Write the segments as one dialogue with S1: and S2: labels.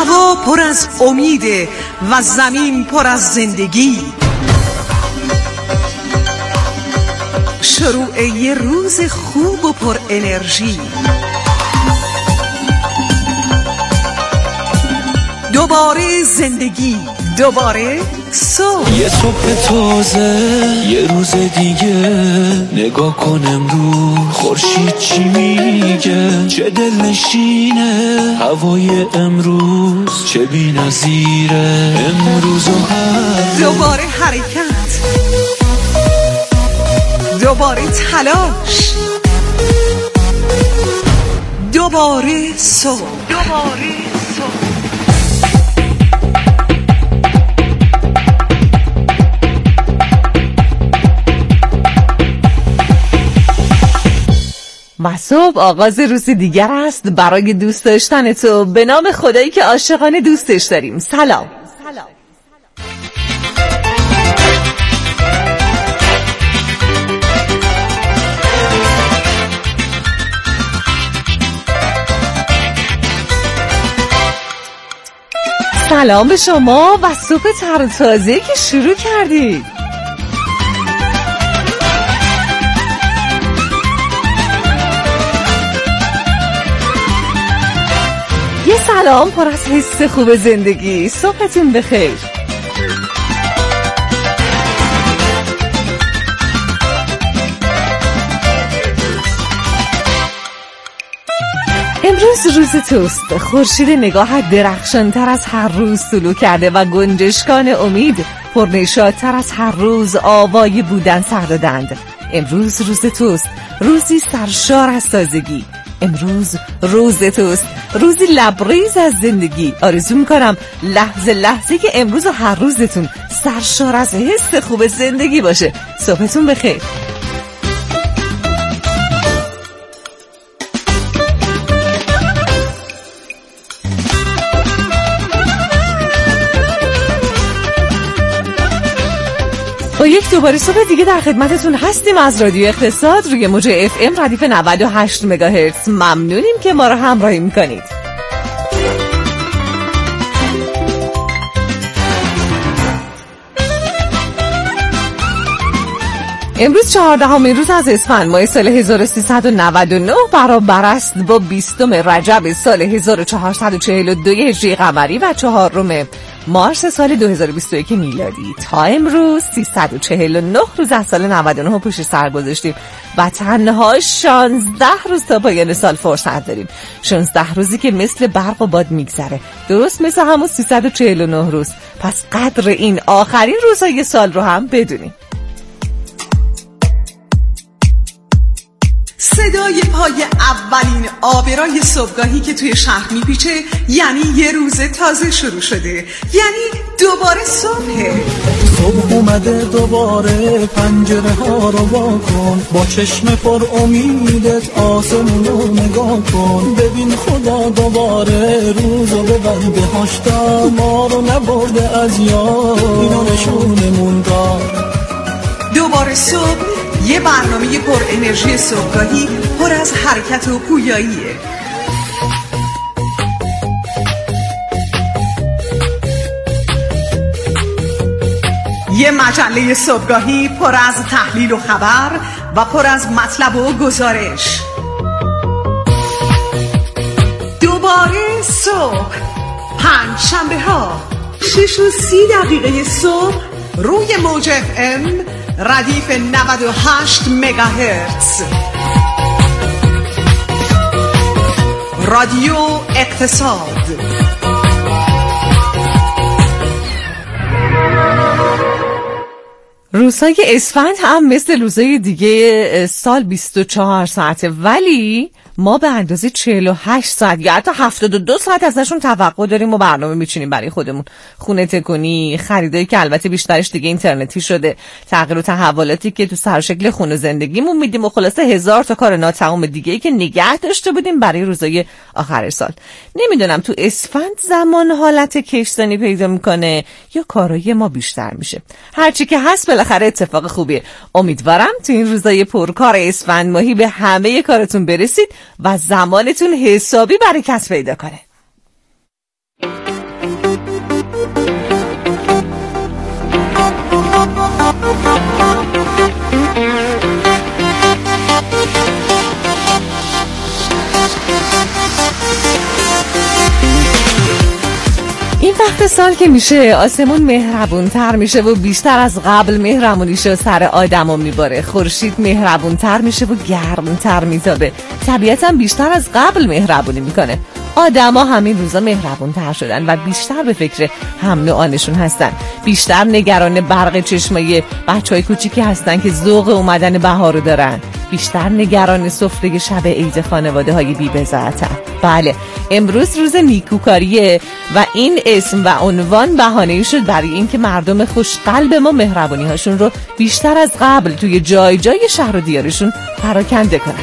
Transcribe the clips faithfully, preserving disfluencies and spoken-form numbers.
S1: هوا پر از امیده و زمین پر از زندگی. شروع یه روز خوب و پر انرژی. دوباره زندگی، دوباره صبح.
S2: یه صبح تازه، یه روز دیگه. نگاه کن امروز خورشید چی میگه. چه دلنشینه هوای امروز، چه بی‌نظیره امروز و هر.
S1: دوباره حرکت، دوباره تلاش، دوباره صبح، دوباره صبح.
S3: و صبح آغاز روز دیگر است برای دوست داشتن تو. به نام خدایی که عاشقانه دوستش داریم. سلام. سلام به شما و صبح تر و تازه که شروع کردید. یه سلام پر از حس خوب زندگی. صبحتون بخیر. امروز روز توست. خورشید نگاهت درخشانتر از هر روز طلوع کرده و گنجشکان امید پرنشاط‌تر از هر روز آوای بودن سر دادند. امروز روز توست، روزی سرشار از تازگی. امروز روز توست، روزی لبریز از زندگی. آرزو میکنم لحظه لحظه که امروز و هر روزتون سرشار از حس خوب زندگی باشه. صبحتون بخیر. با یک دوباره صبح دیگه در خدمتتون هستیم از رادیو اقتصاد روی موج اف ام ردیف نود و هشت مگاهرتز. ممنونیم که ما رو همراهی میکنید. امروز چهاردهمین روز از اسفند ماه سال هزار و سیصد و نود و نه برابر است با بیستم رجب سال هزار و چهارصد و چهل و دو هجری قمری و چهارم مارس سال دو هزار و بیست و یک میلادی. تا امروز سیصد و چهل و نه روز از سال نود و نه پشت سر گذاشتیم و تنها شانزده روز تا پایان سال فرصت داریم. شانزده روزی که مثل برق و باد میگذره، درست مثل همون سیصد و چهل و نه روز. پس قدر این آخرین روزهای سال رو هم بدونیم.
S1: صدای پای اولین آبرای صبحگاهی که توی شهر میپیچه یعنی یه روز تازه شروع شده، یعنی دوباره صبحه.
S4: صبح اومده دوباره، پنجره ها رو وا کن، با چشم پر امیدت آسمون رو نگاه کن. ببین خدا دوباره روزو ببنده هاشتا، ما رو نبرده از یاد، اینو نشونمون داد.
S1: دوباره صبح، یه برنامه پر انرژی صبحگاهی پر از حرکت و پویاییه. یه مجله صبحگاهی پر از تحلیل و خبر و پر از مطلب و گزارش. دوباره صبح، پنج شنبه ها شش و سی دقیقه صبح روی موج اف ام ردیف نود و هشت مگاهرتز. رادیو اقتصاد.
S3: روزهای اسفند هم مثل روزهای دیگه سال بیست و چهار ساعته، ولی ما به اندازه چهل و هشت ساعت یا حتی هفتاد و دو ساعت ازشون توقع داریم و برنامه میچینیم برای خودمون. خونه تکونی، خریدایی که البته بیشترش دیگه اینترنتی شده، تغییر و تحولاتی که تو سر شکل خونه زندگیمون میدیم و خلاصه هزار تا کار ناتمام دیگه‌ای که نگه داشته بودیم برای روزای آخر سال. نمیدونم تو اسفند زمان حالت کشتنی پیدا میکنه یا کارای ما بیشتر میشه. هرچی که هست بالاخره اتفاق خوبیه. امیدوارم تو این روزای پرکار اسفند ماهی به همه کارتون برسید و زمانتون حسابی برکت پیدا کنه. این وقت سال که میشه آسمون مهربون تر میشه و بیشتر از قبل مهربونیشو سر آدمو میباره. خورشید مهربون تر میشه و گرم تر میتابه. طبیعت هم بیشتر از قبل مهربونی میکنه. آدما همین روزا مهربون تر شدن و بیشتر به فکر هم نوعانشون هستن. بیشتر نگران برق چشمای بچهای کوچیکی هستن که ذوق اومدن بهارو دارن. بیشتر نگران سفره شب عید خانواده های بی بضاعتن. بله، امروز روز نیکوکاریه و این اسم و عنوان بهانه‌ای شد برای اینکه مردم خوشقلب ما مهربانی هاشون رو بیشتر از قبل توی جای جای شهر و دیارشون پراکنده کنن.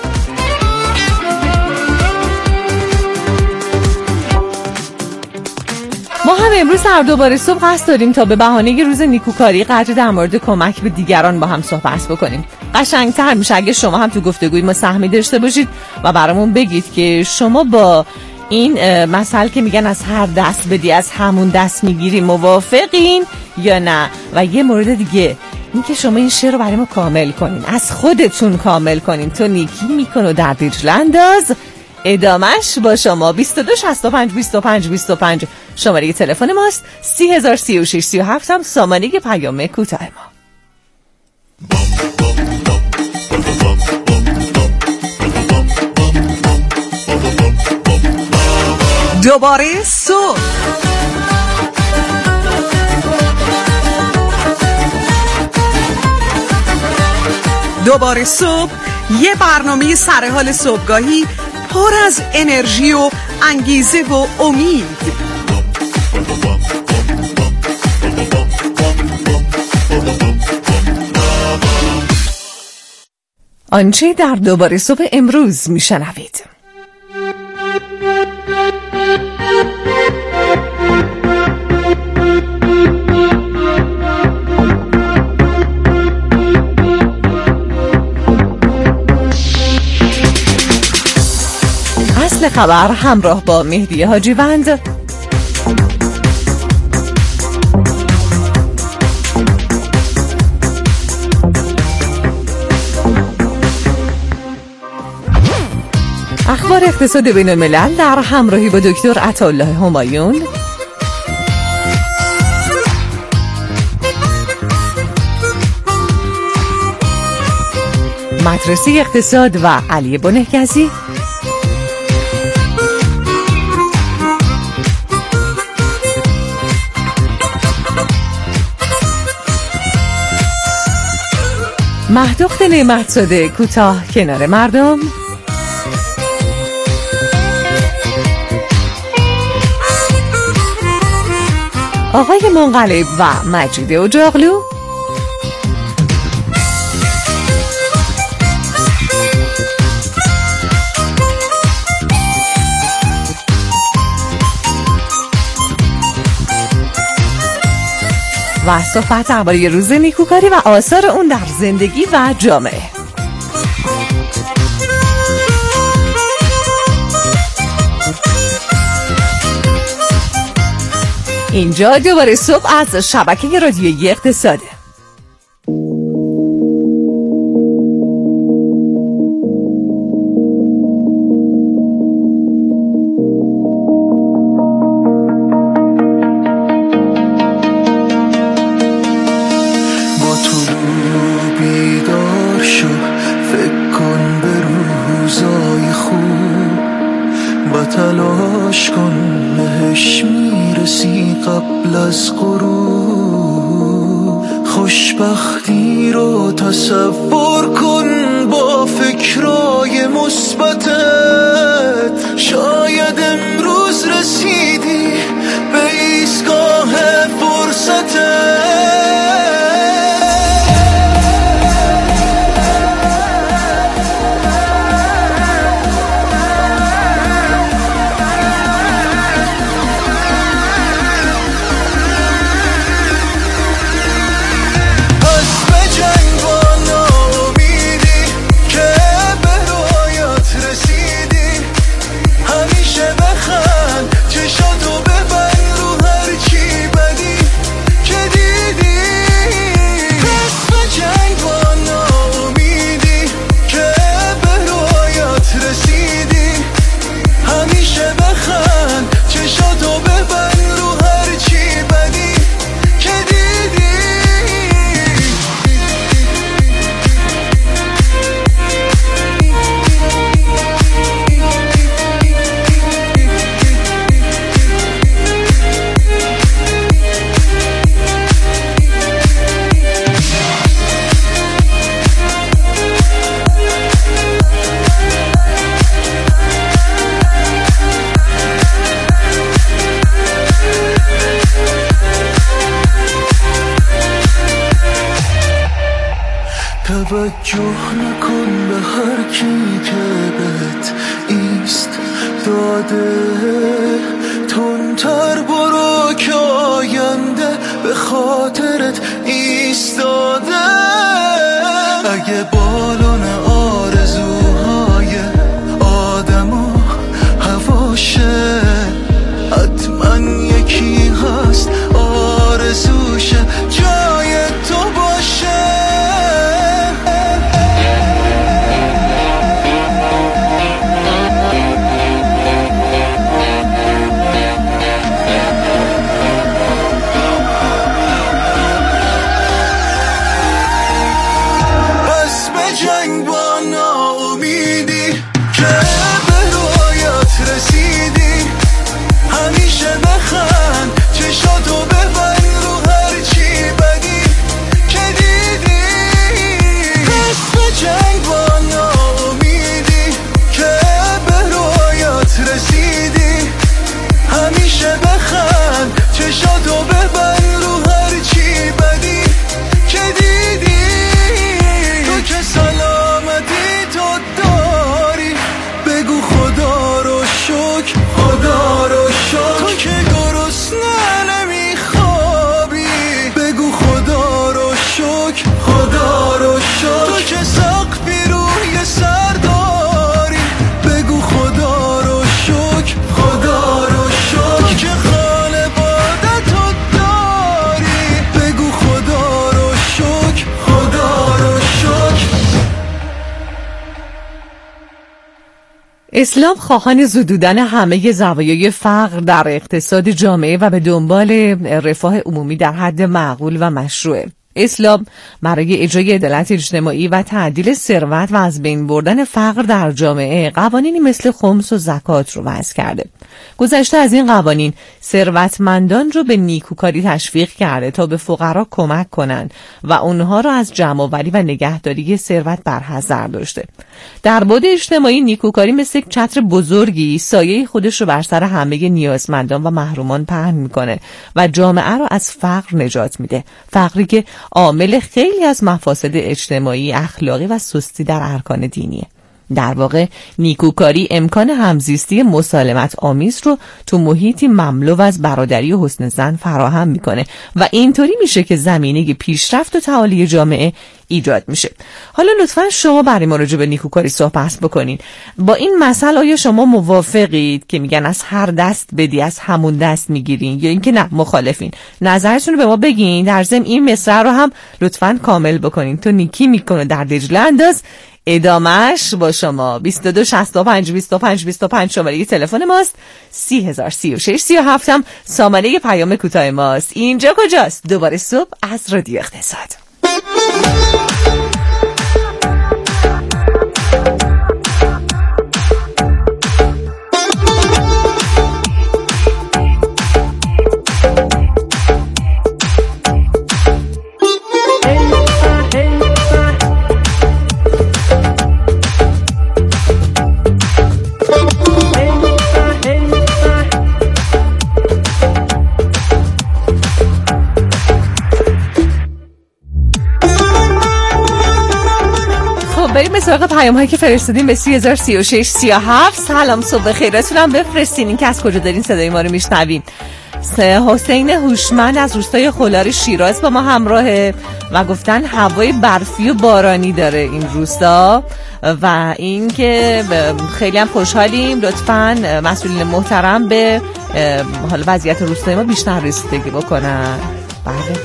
S3: ما هم امروز هر دوباره صبح قصد داریم تا به بهانه روز نیکوکاری قدر در مورد کمک به دیگران با هم صحبت بکنیم. قشنگتر میشه اگه شما هم تو گفتگوی ما سهمی داشته باشید و برامون بگید که شما با این مثل که میگن از هر دست بدی از همون دست میگیری موافقین یا نه. و یه مورد دیگه این که شما این شعر رو برای ما کامل کنین، از خودتون کامل کنین. تو نیکی میکن و در دیجل انداز. ادامش با شما. بیست و دو شصت و پنج بیست و پنج بیست و پنج شماره تلفن ماست. سی هزار سی و شش سی و هفت هم سامانه پیام کوتاه ما.
S1: دوباره صبح دوباره صبح یه برنامه سرحال صبحگاهی پر از انرژی و انگیزه و امید.
S3: آنچه در دوباره صبح امروز میشنوید. اصل خبر همراه با مهدی حاجیوند. اخبار اقتصاد بین الملل در همراهی با دکتر عطاالله همایون. مدرسه اقتصاد و علی بنهگزی. مهدوخت نعمت‌زاده کوتاه کنار مردم. آقای منقلب و مجید اجاغلو. و صحبت درباره روز نیکوکاری و آثار اون در زندگی و جامعه. اینجا دوباره صبح از شبکه رادیویی اقتصاده.
S2: تلاش کن بهش میرسی قبل از غروب. خوشبختی رو تصور کن با فکرای مثبتت. شاید امروز رسیدی به ایستگاه فرصتت.
S5: همیشه بخند
S2: توجه نکن به هر کی که بهت ایست داده، تندتر برو که آینده به خاطرت ایستاده. اگه بالون آرزوهای آدم و هواشه، حتما یکی هست آرزوشه جای تو باشه. جنگ با ناامیدی که به رویات رسیدی، همیشه بخند چشاتو ببند رو هرچی بدی که دیدی. پس به جنگ با ناامیدی که به رویات رسیدی، همیشه بخند چشاتو ببند رو هرچی بدی که دیدی. که سلامتی تو داری بگو خدا رو شکر، خدا رو شکر. تو که گرسنه نمیخوابی بگو خدا رو شکر، خدا رو شکر. تو که سقفی روی سر داری بگو خدا رو شکر، خدا رو شکر. تو که خانواده تو داری بگو خدا رو شکر، خدا رو شکر.
S3: اسلام خواهان زدودن همه زوایای فقر در اقتصاد جامعه و به دنبال رفاه عمومی در حد معقول و مشروعه. اسلام برای اجرای عدالت اجتماعی و تعدیل ثروت و از بین بردن فقر در جامعه قوانینی مثل خمس و زکات رو وضع کرده. گذشته از این قوانین ثروتمندان رو به نیکوکاری تشویق کرده تا به فقرا کمک کنند و اونها رو از جمع‌آوری و نگهداری ثروت برحذر داشته. در بعد اجتماعی نیکوکاری مثل یک چتر بزرگی سایه خودش رو بر سر همه نیازمندان و محرومان پهن میکنه و جامعه رو از فقر نجات میده. فقری که عامل خیلی از مفاسد اجتماعی، اخلاقی و سستی در ارکان دینیه. در واقع نیکوکاری امکان همزیستی مسالمت آمیز رو تو محیطی مملو از برادری و حسن ظن فراهم میکنه و اینطوری میشه که زمینه پیشرفت و تعالی جامعه ایجاد میشه. حالا لطفاً شما برای ما راجع به نیکوکاری صحبت بکنین. با این مسئله آیا شما موافقید که میگن از هر دست بدی از همون دست میگیرین، یا اینکه نه مخالفین؟ نظرتون رو به ما بگین. در ضمن این مصرع رو هم لطفاً کامل بکنین. تو نیکی میکنه در دجله انداز. ادامهش با شما. بیست و دو شصت و پنج بیست و پنج بیست و پنج شماره تلفن ماست. سی هزار سی و شش سی و هفت هم سامانه پیام کوتاه ماست. اینجا کجاست؟ دوباره صبح از رادیو اقتصاد. بریم به سراغ پیام هایی که فرستادیم به سی هزار سی و شش سی و هفت. سلام، صبح خیرتون هم بفرستین. این که از کجا دارین صدای ما رو میشنوین. حسین هوشمند از روستای خولار شیراز با ما همراهه و گفتن هوای برفی و بارانی داره این روستا و این که خیلی هم خوشحالیم. لطفاً مسئولین محترم به حال وضعیت روستای ما بیشتر رسیدگی بکنن. بله.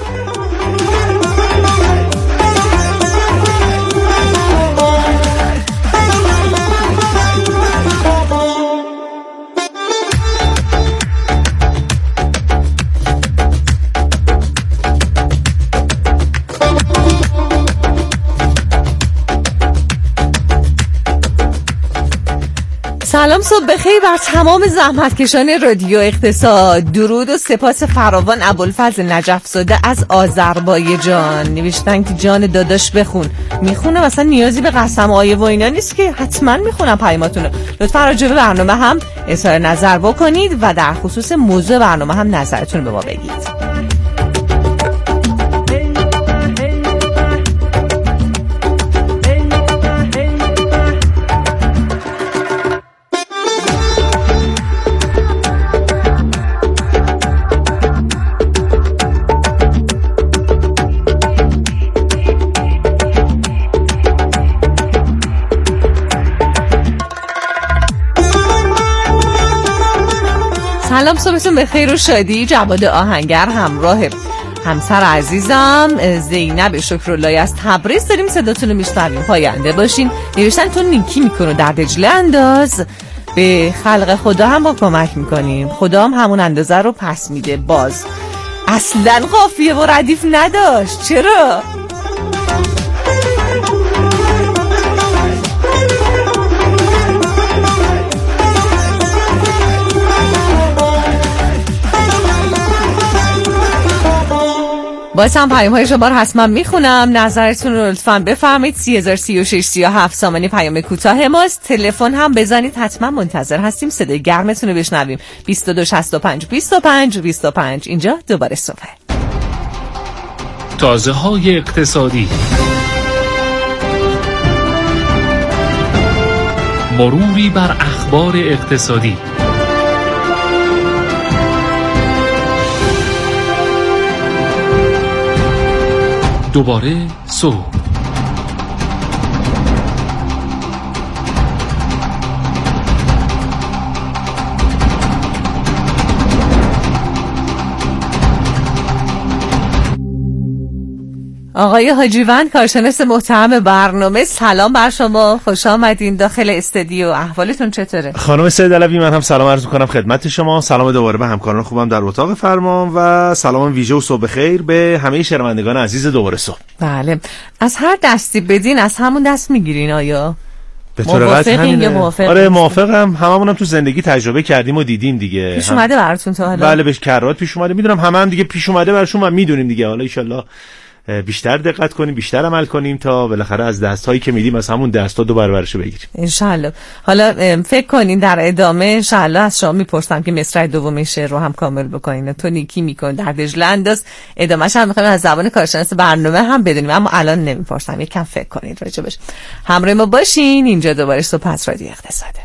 S3: سلام، صبح بخیر بر تمام زحمتکشان رادیو اقتصاد. درود و سپاس فراوان. ابوالفضل نجف زاده از آذربایجان نوشتن که جان داداش بخون. میخونم، اصلا نیازی به قسم آیه و اینا نیست که حتما میخونم پیاماتون رو. لطفا راجع به برنامه هم اظهار نظر بکنید و در خصوص موضوع برنامه هم نظرتون رو به ما بگید. سلام، صبحتون به خیر و شادی. جواد آهنگر همراه همسر عزیزم زینب شکراللهی از تبریز داریم صداتون رو میشنویم. پاینده باشین. نوشتن تو نیکی میکنه در دجله انداز، به خلق خدا هم با کمک میکنیم، خدا هم همون اندازه رو پس میده. باز اصلا قافیه و ردیف نداشت. چرا؟ باید هم پیام های شما رو حتما میخونم. نظرتون رو لطفا بفرمایید. سی هزار سی و شش سی و هفت سامانی پیام کوتاه ماست. تلفن هم بزنید، حتما منتظر هستیم صدای گرمتون رو بشنویم. بیست و دو شصت و پنج بیست و پنج بیست و پنج. اینجا دوباره صبح.
S5: تازه های اقتصادی، مروری بر اخبار اقتصادی، دوباره صبح.
S3: آقای حاجیوند، کارشناس محترم برنامه، سلام بر شما، خوش آمدین داخل استودیو. احوالتون چطوره؟
S6: خانم سید علوی، من هم سلام عرض می‌کنم خدمت شما. سلام دوباره به همکاران خوبم در اتاق فرمان و سلام ویژه و صبح خیر به همه شنوندگان عزیز دوباره صبح.
S3: بله، از هر دستی بدین از همون دست میگیرین. آیا
S6: به طور قطع همینه؟
S3: موافق؟
S6: آره موافقم. هممونم تو زندگی تجربه کردیم و دیدیم دیگه.
S3: پیش اومده هم... براتون تا حالا؟
S6: بله، بهش کرات پیش اومده. میدونم همه هم دیگه پیش اومده براشون و میدونیم دیگه. حالا ان شاءالله بیشتر دقت کنیم، بیشتر عمل کنیم تا بالاخره از دستایی که میدیم از همون دستا دو برابرشو بگیریم
S3: ان شاء الله. حالا فکر کنین در ادامه ان شاء الله از شما میپرسم که مصرع دوم شعر رو هم کامل بکنین. تو نیکی میکن در دجله انداز. ادامهش هم میخوایم از زبان کارشناس برنامه هم بدونیم، اما الان نمیپرسم، یکم فکر کنید راجبش. همراه ما باشین. اینجا دوباره صبح از رادیو اقتصاده.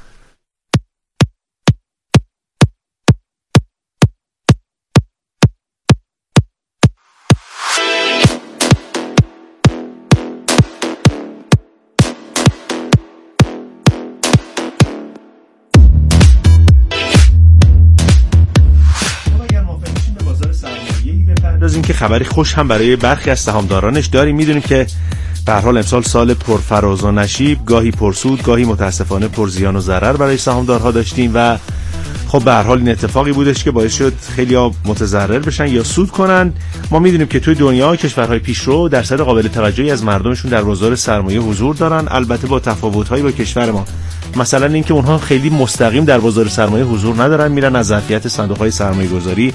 S6: از اینکه خبری خوش هم برای برخی از سهامدارانش داریم. میدونیم که به هر حال امسال سال پرفراز و نشیب، گاهی پرسود گاهی متاسفانه پر زیان و ضرر برای سهامدارها داشتیم و خب به هر حال این اتفاقی بودش که باعث شد خیلی‌ها متضرر بشن یا سود کنن. ما میدونیم که توی دنیا کشورهای پیشرو درصد قابل توجهی از مردمشون در بازار سرمایه حضور دارن، البته با تفاوت‌هایی با کشور ما. مثلا اینکه اونها خیلی مستقیم در بازار سرمایه حضور ندارن، میرن از ظرفیت صندوق‌های سرمایه‌گذاری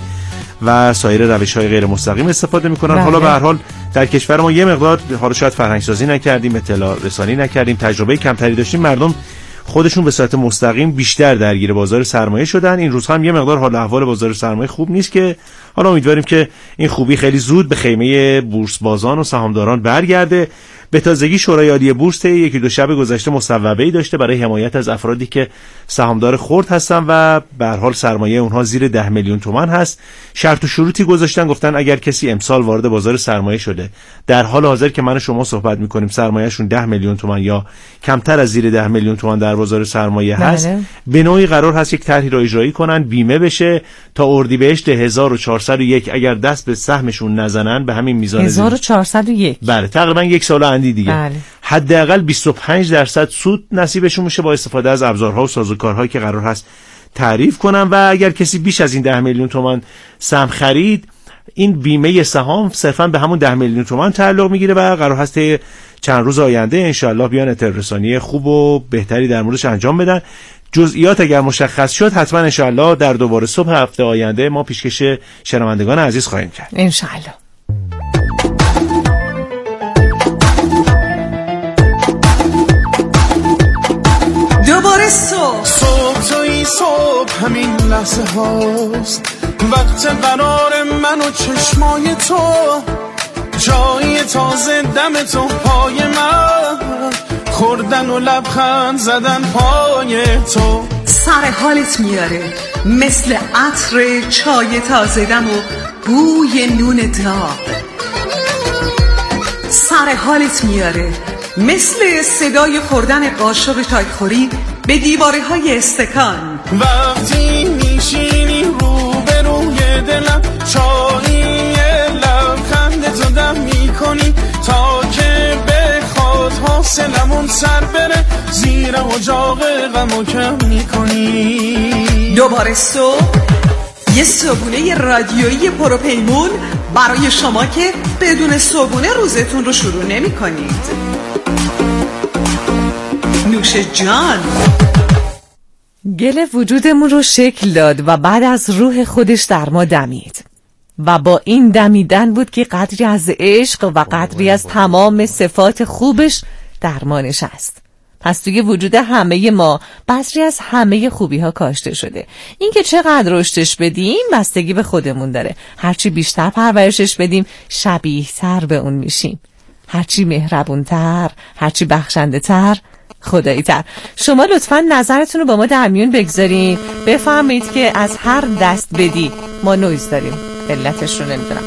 S6: و سایر روش‌های غیر مستقیم استفاده میکنن. حالا به هر حال در کشور ما یه مقدار حالا شاید فرهنگ سازی نکردیم، اطلاع رسانی نکردیم، تجربه کمتری داشتیم، مردم خودشون به صورت مستقیم بیشتر درگیر بازار سرمایه شدن. این روزها هم یه مقدار حال احوال بازار سرمایه خوب نیست که حالا امیدواریم که این خوبی خیلی زود به خیمه بورس بازان و سهامداران برگرده. به تازگی شورای عالی بورس یکی دو شب گذشته مصوبه‌ای داشته برای حمایت از افرادی که سهامدار خرد هستن و به هر حال سرمایه اونها زیر ده میلیون تومان هست. شرط و شروطی گذاشتن، گفتن اگر کسی امسال وارد بازار سرمایه شده در حال حاضر که من و شما صحبت می‌کنیم سرمایه‌شون ده میلیون تومان یا کمتر از زیر ده میلیون تومان در بازار سرمایه هست، به نوعی قرار هست یک طرحی را اجرایی کنن، بیمه بشه تا اردیبهشت هزار و چهارصد و یک اگر دست به سهمشون نزنن به همین میزان
S3: هزار و چهارصد و یک.
S6: بله، تقریبا یک سال اندی دیگه. بله. حداقل بیست و پنج درصد سود نصیبشون میشه با استفاده از ابزارها و سازوکارهایی که قرار هست تعریف کنن و اگر کسی بیش از این ده میلیون تومان سهم خرید، این بیمه سهام صرفا به همون ده میلیون تومان تعلق میگیره و قرار هست چند روز آینده انشالله بیان اطلاع رسانی خوب و بهتری در موردش انجام بدن. جزئیات اگر مشخص شد حتما انشالله در دوباره صبح هفته آینده ما پیشکش شنوندگان عزیز خواهیم کرد
S3: انشالله.
S1: دوباره صبح
S4: صبح توی صبح همین لحظه هاست، وقت قرار من و چشمای تو، جای تازه دم تو پای من، خوردن و لبخند زدن پای تو،
S1: سر حالت میاره مثل عطر چای تازه دم و بوی نون داغ، سر حالت میاره مثل صدای خوردن قاشق چای خوری به دیواره های استکان،
S4: وقتی میشین اجاق غمو کم میکنی.
S1: دوباره صبح، یه صبحونه رادیویی پروپیمون برای شما که بدون صبحونه روزتون رو شروع نمی کنید. نوش جان.
S3: گل وجودمون رو شکل داد و بعد از روح خودش در ما دمید و با این دمیدن بود که قدری از عشق و قدری از تمام صفات خوبش در ما نشست. پس توی وجود همه ما بذری از همه خوبی ها کاشته شده. این که چقدر رشدش بدیم بستگی به خودمون داره. هرچی بیشتر پرورشش بدیم شبیه تر به اون میشیم. هرچی مهربون تر، هرچی بخشنده تر، خدایی تر. شما لطفاً نظرتون رو با ما در میون بگذارین. بفهمید که از هر دست بدی، ما نویز داریم علتش رو نمیدونم.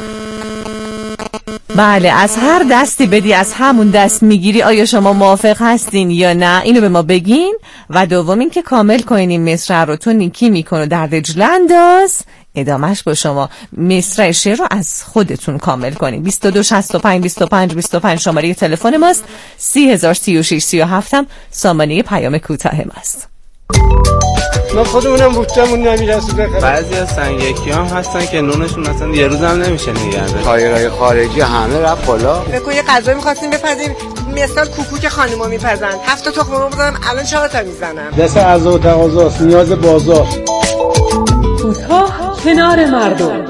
S3: بله، از هر دستی بدی از همون دست میگیری. آیا شما موافق هستین یا نه؟ اینو به ما بگین. و دوم این که کامل کنین این مصرع رو. تو نیکی میکن و در دجل انداز، ادامش با شما. مصرع شعر رو از خودتون کامل کنین. بیست و دو شصت و پنج بیست و پنج بیست و پنج شماره تلفن ماست. سی هزار سی و شش سی و هفت هم سامانه پیام کوتاه ماست.
S7: ما خودمونم بوتمون نمیرسونه.
S8: بعضی از سنگکی هم هستن که نونشون اصلا یه روز هم نمیشه نگرده.
S7: تایرهای خارجی همه رفت بالا.
S9: بگو یه غذا می‌خواستیم بپزیم، مثلا کوکو خانوما میپزن. هفت تا تخم مرغ بزنم الان چهار تا میزنم.
S7: دست عرضه و تقاضاست، نیاز بازار.
S10: کوتاه کنار مردم.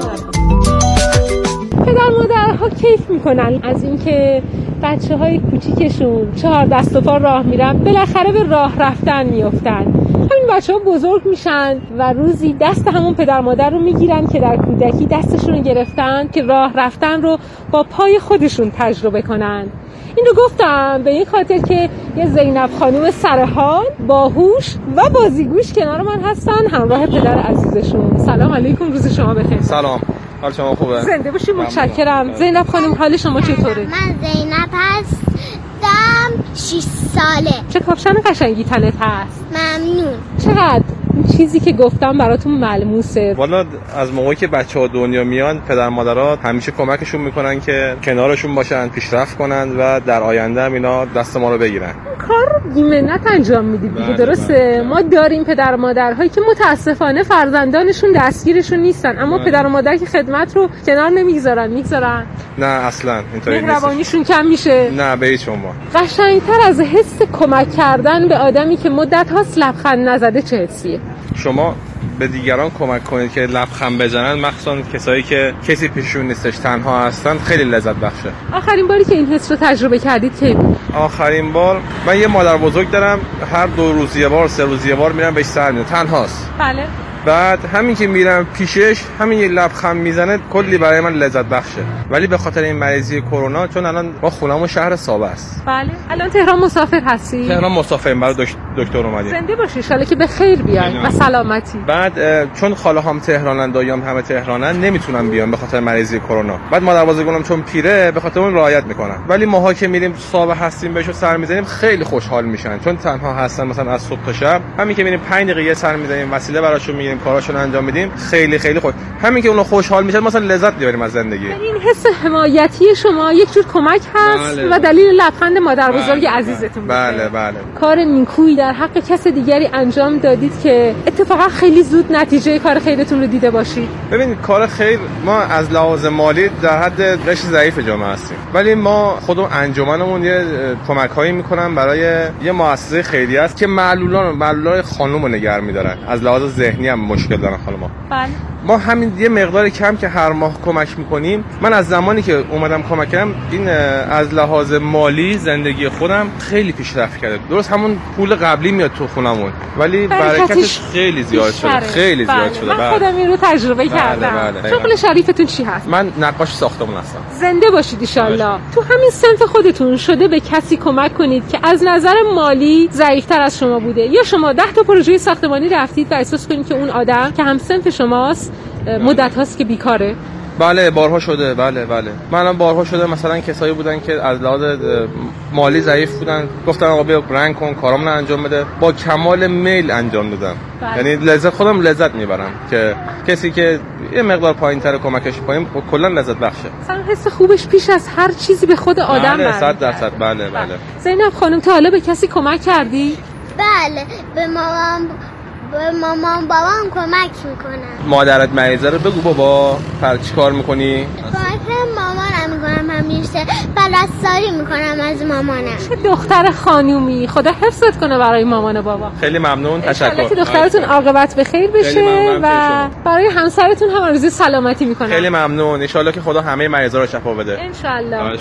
S10: پدر مادرها کیف میکنن از اینکه بچه های کوچیکشون چهار دست و پا راه میرن، بالاخره به راه رفتن میافتن. همین بچه ها بزرگ میشن و روزی دست همون پدر مادر رو میگیرن که در کودکی دستشون رو گرفتن که راه رفتن رو با پای خودشون تجربه کنن. این رو گفتم به این خاطر که یه زینب خانوم سرحال، باهوش و بازیگوش کنار من هستن همراه پدر عزیزشون. سلام علیکم، روز شما بخیر.
S8: سلام، حال شما خوبه؟
S10: زنده باشی، متشکرم. زینب خانم حال شما چطوره؟
S11: من زینب هستم، شش ساله.
S10: چه کاپشن قشنگی تنت هست.
S11: ممنون.
S10: چقدر این چیزی که گفتم براتون ملموسه.
S8: والا از موقعی که بچه‌ها دنیا میان پدر مادرها همیشه کمکشون میکنن که کنارشون باشن، پیشرفت کنن و در آینده هم اینا دست ما رو بگیرن.
S10: کار بی‌منت انجام میدید دیگه، درسته؟ بله. ما داریم پدر مادرهایی که متاسفانه فرزندانشون دستگیرشون نیستن، اما بله. پدر و مادر که خدمت رو کنار نمیگذارن. میگذارن؟
S8: نه اصلا اینطوری نیست.
S10: مهربانیشون کم میشه؟
S8: نه به هیچ عنوان.
S10: قشنگتر از حس کمک کردن به آدمی که مدت هاست لبخند نزده چه حسیه؟
S8: شما به دیگران کمک کنید که لبخند بزنن، مخصوصا کسایی که کسی پیششون نیستش، تنها هستن، خیلی لذت بخشه.
S10: آخرین باری که این حس رو تجربه کردید کی بود؟
S8: آخرین بار من یه مادر بزرگ دارم، هر دو روز یه بار، سه روز یه بار میرم بهش سر میدم، تنهاست.
S10: بله.
S8: بعد همین که میرم پیشش، همین یه لبخند میزنه، کلی برای من لذت بخشه. ولی به خاطر این مریضی کرونا، چون الان ما خونمون شهر سابه است.
S10: بله. الان تهران مسافر هستی؟
S8: تهران مسافریم، برای دکتر اومدیم.
S10: زنده باشی ان شاءالله که به خیر بیاین و سلامتی.
S8: بعد چون خاله هم تهرانن، داییام همه تهرانن، نمیتونن بیان به خاطر مریضی کرونا. بعد مادر بزرگم چون پیره، به خاطر اون رعایت میکنن. ولی ماها که میریم سابه هستیم بهشون سر میزنیم، خیلی خوشحال میشن، چون تنها هستن. مثلا از صبح تا شب همین که میریم پنج دقیقه سر میزنیم، وسیله براشون میگیریم، کاراشون انجام میدیم، خیلی خیلی خوش. همین که اونا خوشحال میشن، مثلا لذت میبریم از زندگی.
S10: این حس حمایتی شما یک جور کمک هست. بله. و دلیل لبخند مادر بزرگ بله. عزیزتون.
S8: بله بله.
S10: کار نیکویی در حق کس دیگری انجام دادید که اتفاقا خیلی زود نتیجه کار خیرتون رو دیده باشید.
S8: ببینید کار خیر، ما از لحاظ مالی در حد رشد ضعیف جامعه هستیم، ولی ما خودمون انجمنمون یه کمک‌هایی میکنن برای یه مؤسسه خیریه است که معلولان معلولای خانومو نگه می‌دارن. از لحاظ ذهنی هم مشکل دارن خانوما.
S10: بله.
S8: ما همین یه مقدار کم که هر ماه کمک میکنیم، من از زمانی که اومدم کمک کردم، این از لحاظ مالی زندگی خودم خیلی پیشرفت کرده. درست همون پول قبلی میاد تو خونمون، ولی برکتش خیلی زیاد شده. خیلی زیاد شده.
S10: من خودم این رو تجربه
S8: بله
S10: کردم.
S8: بله بله.
S10: شغل شریفتون چی هست؟
S8: من نقاش ساختمون هستم.
S10: زنده باشید ان شاءالله. تو همین صنف خودتون شده به کسی کمک کنید که از نظر مالی ضعیف‌تر از شما بوده، یا شما ده تا پروژه ساختمانی رفتید و احساس کنید که اون آدم که هم صنف شماست مدت هاست که بیکاره؟
S8: بله بارها شده. بله بله. من هم بارها شده مثلا کسایی بودن که از لحاظ مالی ضعیف بودن، گفتن آقا بیا رنگ کن، کارامون انجام بده، با کمال میل انجام دادم. بله. یعنی لذت خودم لذت میبرم که کسی که یه مقدار پایین‌تر کمکش کنیم کلا لذت بخشه.
S10: مثلا حس خوبش پیش از هر چیزی به خود آدم
S8: بله صد درصد. بله بله.
S10: زینب خانم تا حالا به کسی کمک کردی؟
S11: بله به مامان به مامان بابام کمک میکنم.
S8: مادرت مریضه رو بگو بابا پر چی کار میکنی؟
S11: کمک مامانم میکنم همیشه پرستاری میکنم از مامانم.
S10: چه دختر خانومی، خدا حفظت کنه برای مامان و بابا.
S8: خیلی ممنون، تشکر.
S10: که دخترتون عاقبت به خیر بشه و برای همسرتون هم آرزوی سلامتی میکنم.
S8: خیلی ممنون، ان شاءالله که خدا همه مریضا رو شفا بده.
S10: ان شاءالله.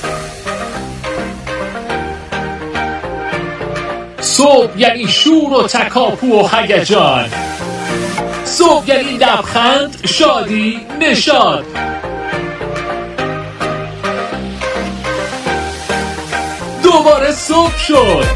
S5: صبح یعنی شور و تکاپو و هیجان. صبح یعنی لبخند، شادی، نشاط. دوباره صبح شد.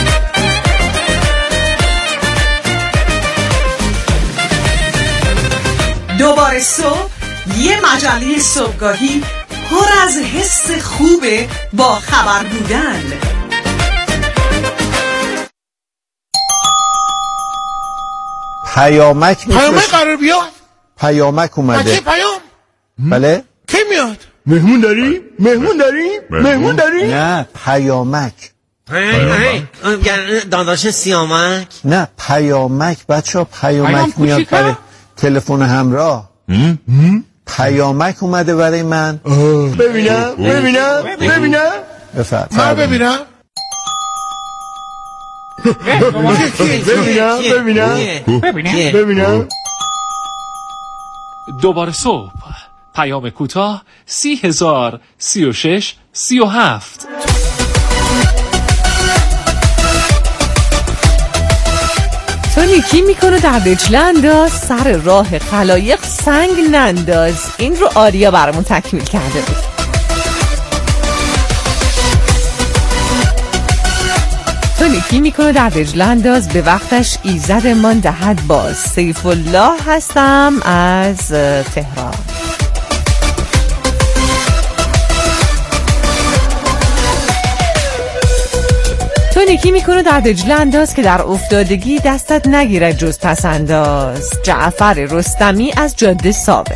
S1: دوباره صبح، یه مجله صبحگاهی پر از حس خوبه با خبر بودن.
S12: پیامک
S13: پیامک قرار بیاد.
S12: پیامک اومده.
S13: چه پیام؟
S12: بله.
S13: کی میاد؟
S12: مهمون داری؟ مهمون داری؟ مهمون داری؟ نه پیامک.
S14: داداش سیامک؟
S12: نه پیامک بچه، پیامک میاد برای تلفن همراه. پیامک اومده برای من. ببینم ببینم ببینم بفرم.
S13: من ببینم
S12: ببینم ببینم ببینم ببینم.
S5: دوباره صبح، پیام کوتاه سی هزار سی و شش سی و هفت.
S3: تو نیکی میکنه در دجله انداز، سر راه خلایق سنگ ننداز. این رو آریا برامون تکمیل کرده بود. تو نیکی میکنه در دجله انداز، به وقتش ایزد من دهد باز. سیف الله هستم از تهران. تو نیکی میکنه در دجله انداز که در افتادگی دستت نگیرد جز پس انداز. جعفر رستمی از جاده ثابت.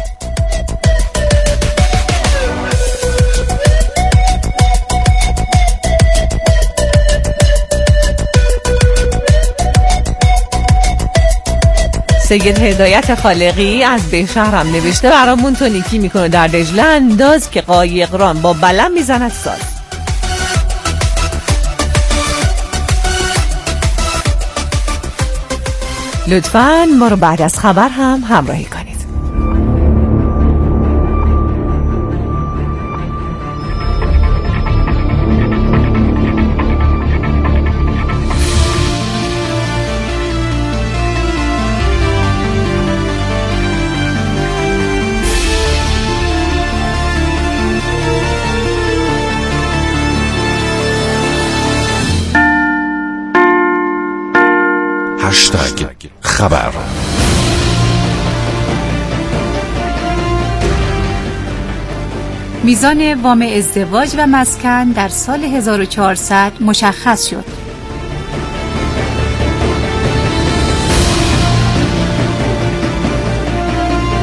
S3: سید هدایت خالقی از بهشهرم نوشته برامون تو نیکی میکنه در دجله انداز که قایقران با بلم میزند ساز. لطفاً ما رو بعد از خبر هم همراهی کنید.
S15: هشتگ خبر.
S16: میزان وام ازدواج و مسکن در سال هزار و چهارصد مشخص شد.